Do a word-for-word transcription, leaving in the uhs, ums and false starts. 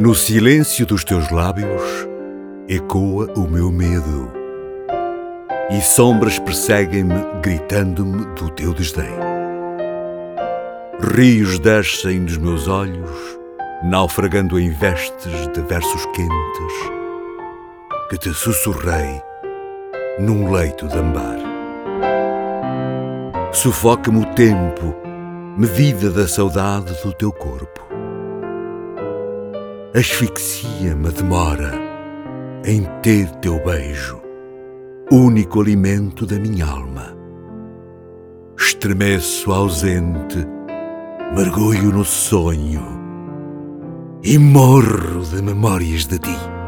No silêncio dos teus lábios ecoa o meu medo, e sombras perseguem-me, gritando-me do teu desdém. Rios descem nos meus olhos, naufragando em vestes de versos quentes, que te sussurrei num leito de ambar. Sufoca-me o tempo, medida da saudade do teu corpo. Asfixia-me a demora em ter teu beijo, único alimento da minha alma. Estremeço ausente, mergulho no sonho e morro de memórias de ti.